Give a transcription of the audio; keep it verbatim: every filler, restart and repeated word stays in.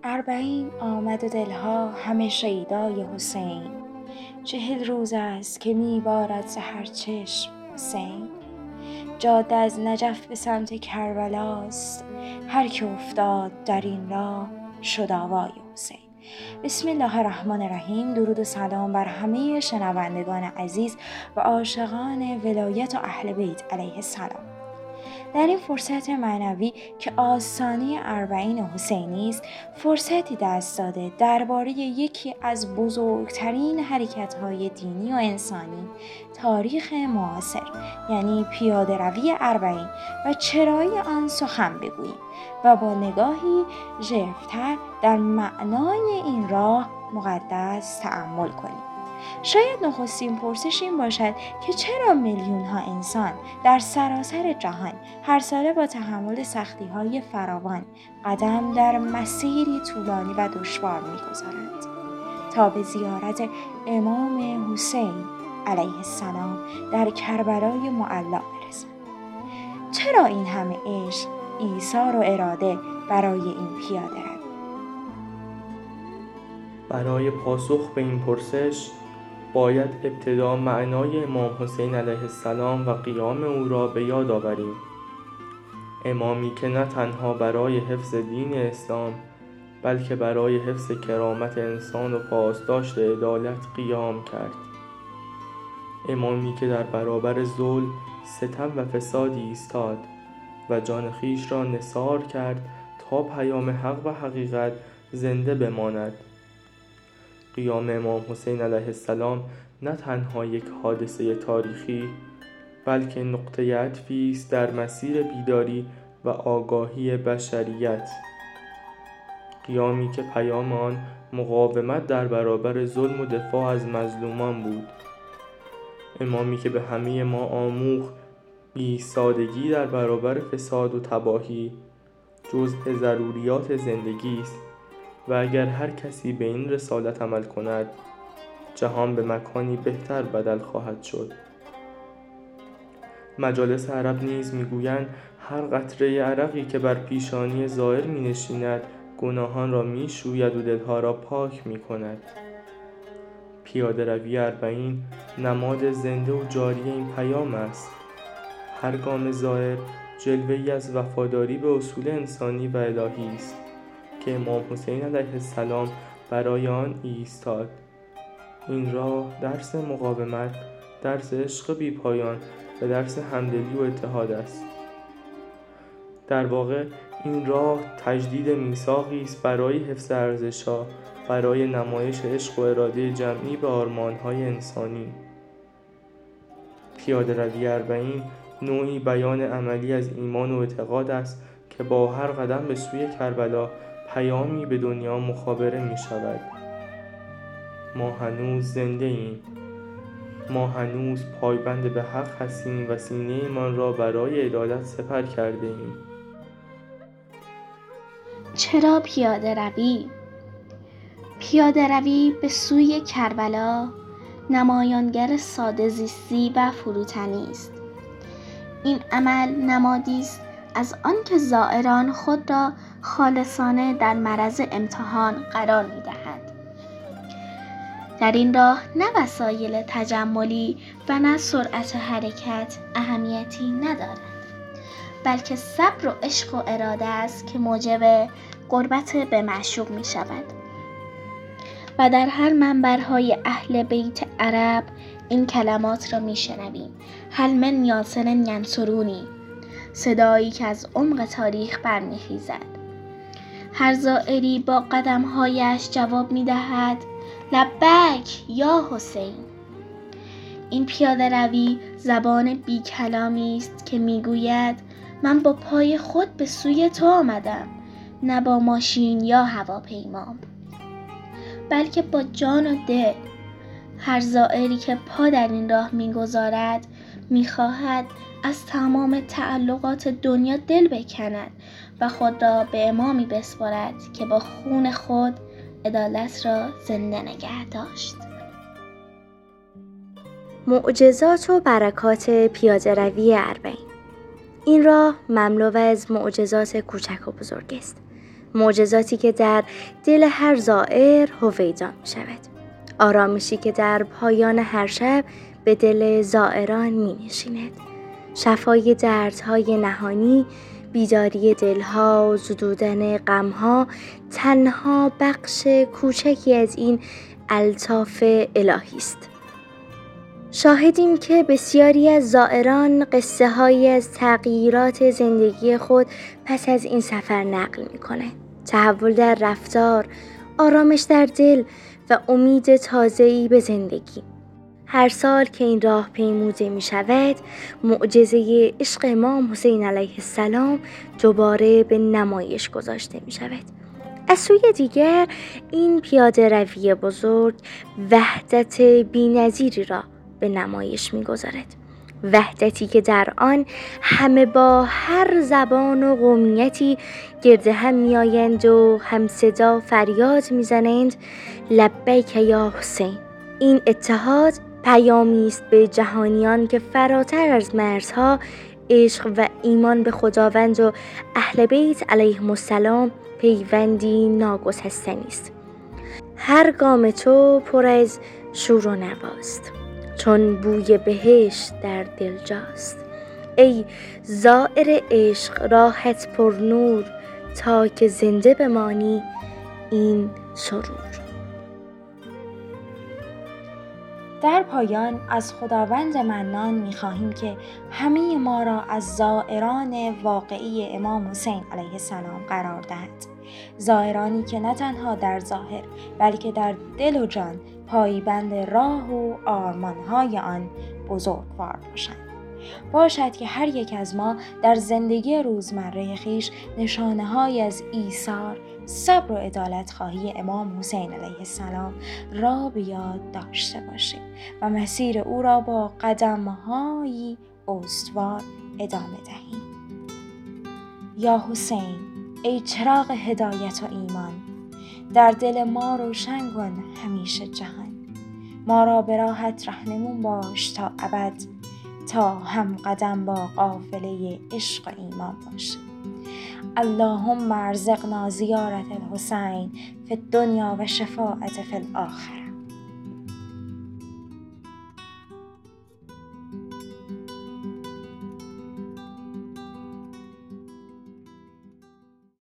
اربعین آمد و دلها همه شیدای حسین. چهل روز است که می بارد ز هر چشم حسین. جاده از نجف به سمت کربلاست، هر که افتاد در این راه شد آوای حسین. بسم الله الرحمن الرحیم. درود و سلام بر همه شنوندگان عزیز و عاشقان ولایت و اهل بیت علیه السلام. در این فرصت معنوی که آستانه اربعین حسینی است، فرصتی دست داده درباره یکی از بزرگترین حرکت‌های دینی و انسانی تاریخ معاصر، یعنی پیاده روی اربعین و چرایی آن سخن بگوییم و با نگاهی ژرف‌تر در معنای این راه مقدس تأمل کنیم. شاید نخستین پرسش این باشد که چرا میلیون ها انسان در سراسر جهان هر ساله با تحمل سختی های فراوان قدم در مسیری طولانی و دشوار می‌گذارند تا به زیارت امام حسین علیه السلام در کربلای معلی برسند؟ چرا این همه عشق، ایثار و اراده برای این پیاده روی؟ برای پاسخ به این پرسش باید ابتدا معنای امام حسین علیه السلام و قیام او را به یاد آوریم. امامی که نه تنها برای حفظ دین اسلام بلکه برای حفظ کرامت انسان و پاسداشت عدالت قیام کرد. امامی که در برابر ظلم، ستم و فساد ایستاد و جان خویش را نثار کرد تا پیام حق و حقیقت زنده بماند. قیام امام حسین علیه السلام نه تنها یک حادثه تاریخی بلکه نقطه عطفی است در مسیر بیداری و آگاهی بشریت. قیامی که پیام آن مقاومت در برابر ظلم و دفاع از مظلومان بود. امامی که به همه ما آموخت ایستادگی در برابر فساد و تباهی جزء ضروریات زندگی است و اگر هر کسی به این رسالت عمل کند، جهان به مکانی بهتر بدل خواهد شد. مجالس عرب نیز میگویند هر قطره عرقی که بر پیشانی زائر می نشیند گناهان را می شوید و دلها را پاک می کند. پیاده روی اربعین نماد زنده و جاری این پیام است. هر گام زائر جلوه‌ای از وفاداری به اصول انسانی و الهی است که امام حسین علیه السلام برای آن ایستاد. این راه درس مقاومت، درس عشق بی پایان و درس همدلی و اتحاد است. در واقع این راه تجدید میثاقی است برای حفظ ارزش‌ها، برای نمایش عشق و اراده جمعی به آرمان‌های انسانی. پیاده روی اربعین نوعی بیان عملی از ایمان و اعتقاد است که با هر قدم به سوی کربلا پیامی به دنیا مخابره می شود. ما هنوز زنده ایم. ما هنوز پایبند به حق هستیم و سینه ایمان را برای عدالت سپر کرده ایم. چرا پیاده روی؟ پیاده روی به سوی کربلا نمایانگر ساده زیستی و فروتنی است. این عمل نمادی است از آنکه زائران خود را خالصانه در معرض امتحان قرار می‌دهند. در این راه نه وسایل تجملی و نه سرعت حرکت اهمیتی ندارد، بلکه صبر و عشق و اراده است که موجب قربت به معشوق می شود. و در هر منبرهای اهل بیت عرب این کلمات را می شنویم: هل من یاسر ینصرونی، صدایی که از عمق تاریخ برمیخیزد. هر زائری با قدمهایش جواب می دهد لبیک یا حسین. این پیاده روی زبان بی کلامی است که می گوید من با پای خود به سوی تو آمدم، نه با ماشین یا هواپیما، بلکه با جان و دل. هر زائری که پا در این راه می‌گذارد می‌خواهد از تمام تعلقات دنیا دل بکند و خود را به امامی بسپارد که با خون خود عدالت را زنده نگه داشت. معجزات و برکات پیاده روی اربعین. این راه مملو از معجزات کوچک و بزرگ است. معجزاتی که در دل هر زائر هویدا می شود. آرامشی که در پایان هر شب به دل زائران می نشیند. شفای دردهای نهانی، بیداری دلها، زدودن غمها، تنها بخش کوچکی از این الطاف الهی است. شاهدیم که بسیاری از زائران قصه هایی از تغییرات زندگی خود پس از این سفر نقل می کنند. تحول در رفتار، آرامش در دل و امید تازه‌ای به زندگی. هر سال که این راه پیموده می شود، معجزه عشق امام حسین علیه السلام دوباره به نمایش گذاشته می شود. از سوی دیگر این پیاده روی بزرگ وحدت بی‌نظیری را به نمایش می گذارد. وحدتی که در آن همه با هر زبان و قومیتی گرد هم می آیند و هم صدا فریاد می زنند لبیک یا حسین. این اتحاد پیامی است به جهانیان که فراتر از مرزها عشق و ایمان به خداوند و اهل بیت علیهم السلام پیوندی ناگسستنی است. هر گام تو پر از شور و نواست، چون بوی بهشت در دل جاست. ای زائر عشق راحت پر نور، تا که زنده بمانی این سرور. در پایان از خداوند منان می‌خواهیم که همه ما را از زائران واقعی امام حسین علیه السلام قرار دهد. زائرانی که نه تنها در ظاهر بلکه در دل و جان پایبند راه و آرمان‌های آن بزرگوار باشند. باشد که هر یک از ما در زندگی روزمره خویش نشانه‌هایی از ایثار، صبر و عدالت خواهی امام حسین علیه السلام را به یاد داشته باشیم و مسیر او را با قدم‌هایی استوار ادامه دهیم. یا حسین، ای چراغ هدایت و ایمان، در دل ما روشن کن همیشه جهان. ما را به راهت رهنمون باش تا ابد، تا هم قدم با قافله عشق و ایمان باشیم. اللهم ارزقنا زیارت الحسین فی الدنیا و شفاعت فی الاخره.